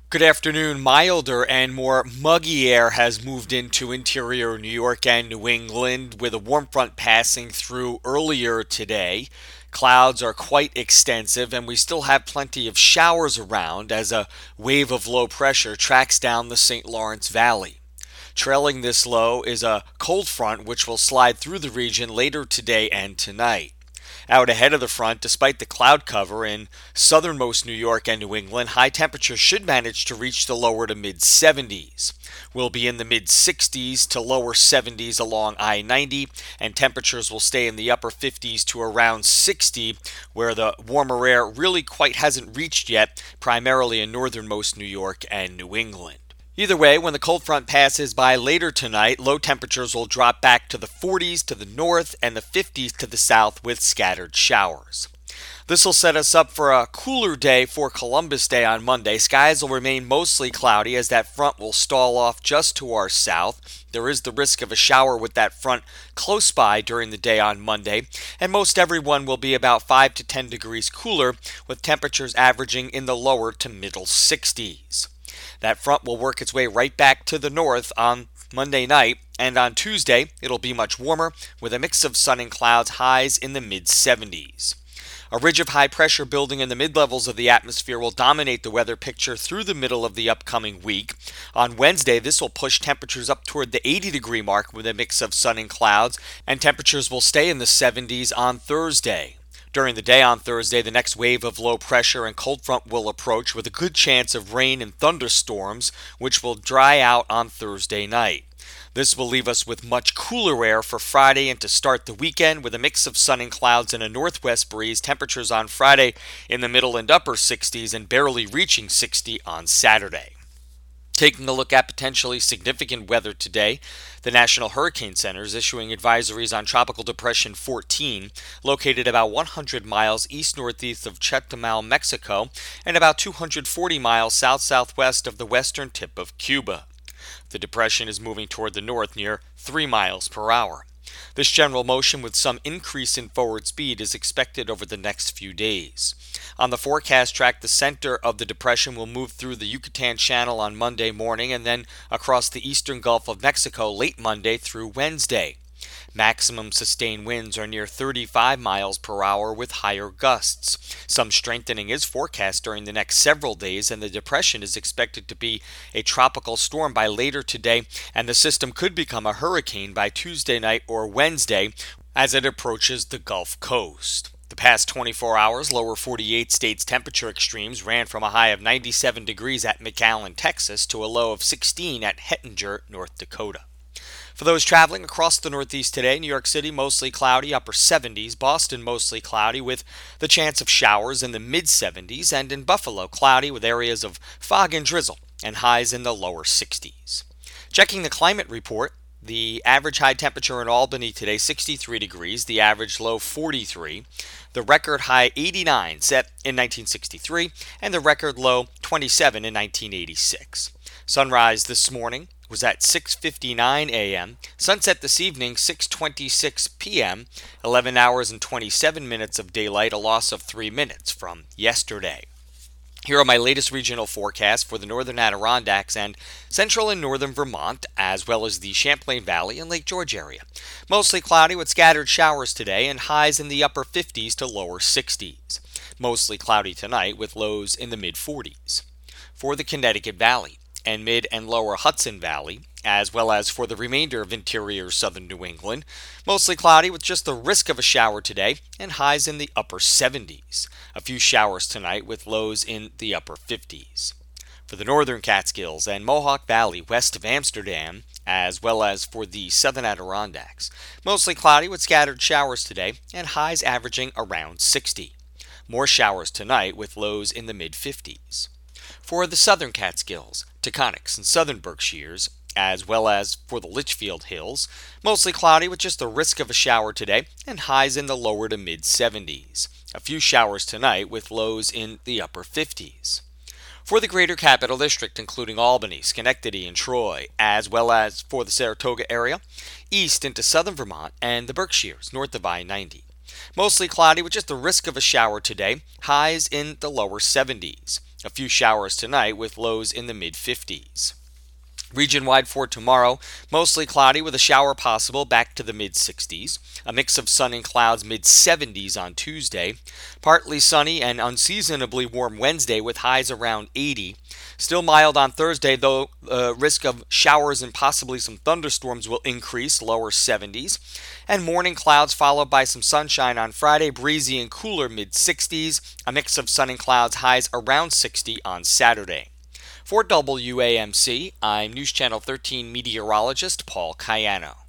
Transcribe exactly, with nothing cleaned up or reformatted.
Good afternoon. Milder and more muggy air has moved into interior New York and New England with a warm front passing through earlier today. Clouds are quite extensive, and we still have plenty of showers around as a wave of low pressure tracks down the Saint Lawrence Valley. Trailing this low is a cold front which will slide through the region later today and tonight. Out ahead of the front, despite the cloud cover in southernmost New York and New England, high temperatures should manage to reach the lower to mid seventies. We'll be in the mid sixties to lower seventies along I ninety, and temperatures will stay in the upper fifties to around sixty, where the warmer air really quite hasn't reached yet, primarily in northernmost New York and New England. Either way, when the cold front passes by later tonight, low temperatures will drop back to the forties to the north and the fifties to the south with scattered showers. This will set us up for a cooler day for Columbus Day on Monday. Skies will remain mostly cloudy as that front will stall off just to our south. There is the risk of a shower with that front close by during the day on Monday, and most everyone will be about five to ten degrees cooler, with temperatures averaging in the lower to middle sixties. That front will work its way right back to the north on Monday night, and on Tuesday it'll be much warmer with a mix of sun and clouds, highs in the mid seventies. A ridge of high pressure building in the mid levels of the atmosphere will dominate the weather picture through the middle of the upcoming week. On Wednesday, this will push temperatures up toward the eighty degree mark with a mix of sun and clouds, and temperatures will stay in the seventies on Thursday. During the day on Thursday, the next wave of low pressure and cold front will approach with a good chance of rain and thunderstorms, which will dry out on Thursday night. This will leave us with much cooler air for Friday and to start the weekend with a mix of sun and clouds and a northwest breeze. Temperatures on Friday in the middle and upper sixties and barely reaching sixty on Saturday. Taking a look at potentially significant weather today, the National Hurricane Center is issuing advisories on Tropical Depression fourteen, located about one hundred miles east-northeast of Chetumal, Mexico, and about two hundred forty miles south-southwest of the western tip of Cuba. The depression is moving toward the north near three miles per hour. This general motion with some increase in forward speed is expected over the next few days. On the forecast track, the center of the depression will move through the Yucatan Channel on Monday morning and then across the eastern Gulf of Mexico late Monday through Wednesday. Maximum sustained winds are near thirty-five miles per hour with higher gusts. Some strengthening is forecast during the next several days, and the depression is expected to be a tropical storm by later today, and the system could become a hurricane by Tuesday night or Wednesday as it approaches the Gulf Coast. The past twenty-four hours, lower forty-eight states temperature extremes ran from a high of ninety-seven degrees at McAllen, Texas, to a low of sixteen at Hettinger, North Dakota. For those traveling across the Northeast today, New York City mostly cloudy, upper seventies, Boston mostly cloudy with the chance of showers in the mid seventies, and in Buffalo cloudy with areas of fog and drizzle and highs in the lower sixties. Checking the climate report, the average high temperature in Albany today sixty-three degrees, the average low forty-three, the record high eighty-nine set in nineteen sixty-three, and the record low twenty-seven in nineteen eighty-six. Sunrise this morning was at six fifty-nine a.m. Sunset this evening, six twenty-six p.m., eleven hours and twenty-seven minutes of daylight, a loss of three minutes from yesterday. Here are my latest regional forecasts for the northern Adirondacks and central and northern Vermont, as well as the Champlain Valley and Lake George area. Mostly cloudy with scattered showers today and highs in the upper fifties to lower sixties. Mostly cloudy tonight with lows in the mid forties. For the Connecticut Valley and mid and lower Hudson Valley, as well as for the remainder of interior southern New England, mostly cloudy with just the risk of a shower today and highs in the upper seventies. A few showers tonight with lows in the upper fifties. For the northern Catskills and Mohawk Valley west of Amsterdam, as well as for the southern Adirondacks, mostly cloudy with scattered showers today and highs averaging around sixty. More showers tonight with lows in the mid fifties. For the southern Catskills, Taconics, and southern Berkshires, as well as for the Litchfield Hills, mostly cloudy with just the risk of a shower today and highs in the lower to mid seventies. A few showers tonight with lows in the upper fifties. For the greater capital district, including Albany, Schenectady, and Troy, as well as for the Saratoga area, east into southern Vermont, and the Berkshires, north of I ninety. Mostly cloudy with just the risk of a shower today, highs in the lower seventies. A few showers tonight with lows in the mid fifties. Region-wide for tomorrow, mostly cloudy with a shower possible, back to the mid sixties. A mix of sun and clouds, mid seventies on Tuesday. Partly sunny and unseasonably warm Wednesday with highs around eighty. Still mild on Thursday, though uh, risk of showers and possibly some thunderstorms will increase, lower seventies. And morning clouds followed by some sunshine on Friday, breezy and cooler mid sixties. A mix of sun and clouds, highs around sixty on Saturday. For W A M C, I'm News Channel thirteen meteorologist Paul Cayano.